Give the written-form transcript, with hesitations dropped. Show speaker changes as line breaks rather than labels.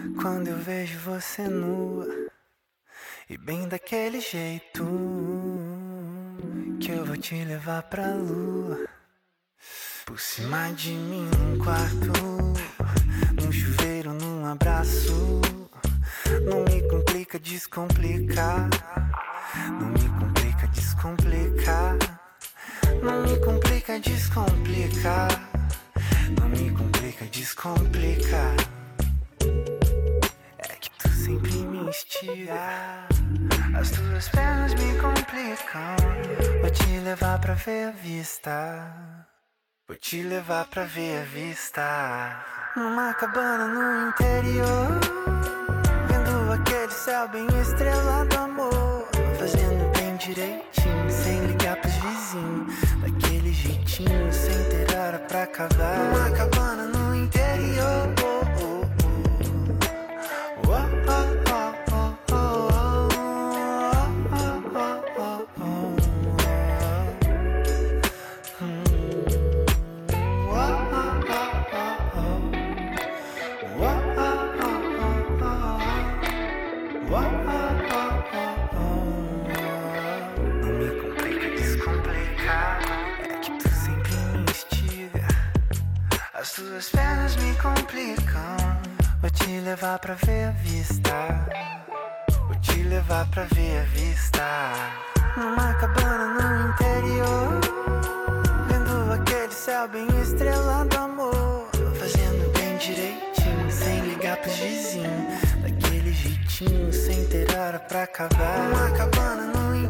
quando eu vejo você nua e bem daquele jeito que eu vou te levar pra lua. Por cima de mim num quarto, num chuveiro, num abraço. Não me complica, descomplica. Não me complica, descomplica. Não me complica, descomplica. Não me complica, descomplica. É que tu sempre me instiga. As tuas pernas me complicam. Vou te levar pra ver a vista. Vou te levar pra ver a vista. Numa cabana no interior, vendo aquele céu bem estrelado, amor. Fazendo bem direitinho, sem ligar pros vizinhos. Daquele jeitinho, sem ter hora pra acabar. Numa cabana no interior. Não me complica, descomplica. É que tu sempre me instiga. As tuas pernas me complicam. Vou te levar pra ver a vista. Vou te levar pra ver a vista. Numa cabana no interior, vendo aquele céu bem estrelado, amor. Fazendo bem direitinho, sem ligar pros vizinhos. Daquele jeitinho, sem ter hora pra acabar. Numa cabana no